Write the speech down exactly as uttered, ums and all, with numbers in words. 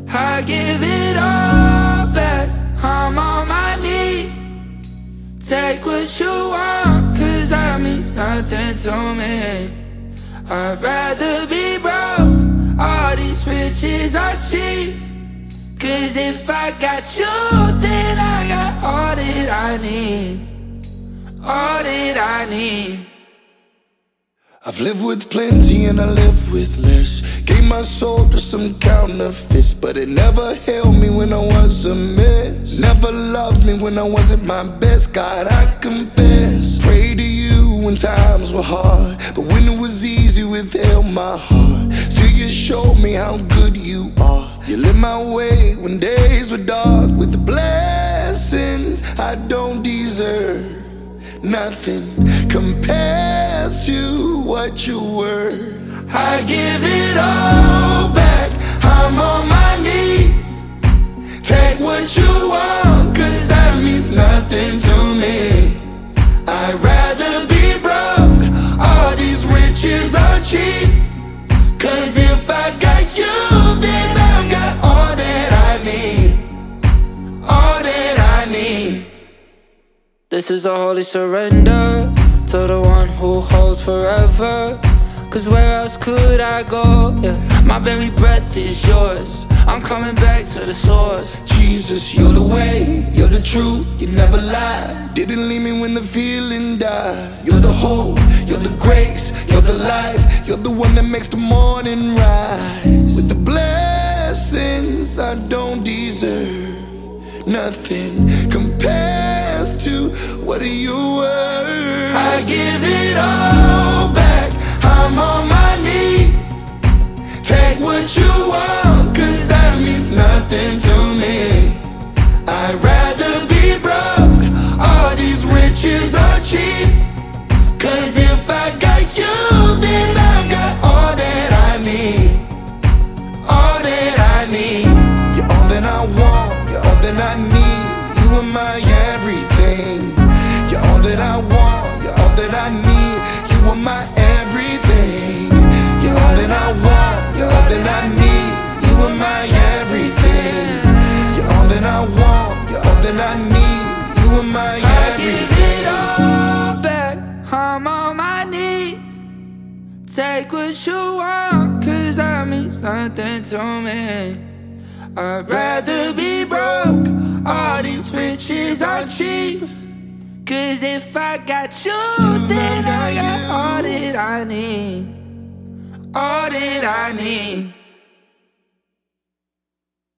I give it all back, I'm on my knees. Take what you want, cause that means nothing to me. I'd rather be broke, all these riches are cheap. Cause if I got you, then I got all that I need. All that I need. I've lived with plenty and I live with less. Gave my soul to some counterfeits, but it never held me when I was a mess. Never loved me when I wasn't my best. God, I confess, pray to you when times were hard, but when it was easy, withheld my heart. Still you showed me how good you are. You lit my way when days were dark with the blessings I don't deserve. Nothing compares to what you were. I give it all back, I'm on my knees. Take what you want, cause that means nothing to me. I'd rather be broke, all these riches are cheap. Cause if I've got you, then I've got all that I need. All that I need. This is a holy surrender to the one who holds forever. Cause where else could I go? Yeah. My very breath is yours, I'm coming back to the source. Jesus, you're the way, you're the truth, you never lie. Didn't leave me when the feeling died. You're the hope, you're the grace, you're the life. You're the one that makes the morning rise. With the blessings I don't deserve. Nothing compares to what you were. I give it all back, I'm on my knees. Take what you want, cause that means nothing to me. I'd rather be broke, all these riches are cheap. Cause if I've got you, then I've got all that I need. All that I need. You're all that I want, you're all that I need. You are my everything. You're all that I want, you're all that I need. You are my everything. You're all that I want, you're all that I need. You are my everything. You're all that I want, you're all that I need. You are my everything. I give it all back, I'm on my knees. Take what you want, cause that means nothing to me. I'd rather be broke, all these riches are cheap. Cause if I got you, then I got all that I need. All that I need.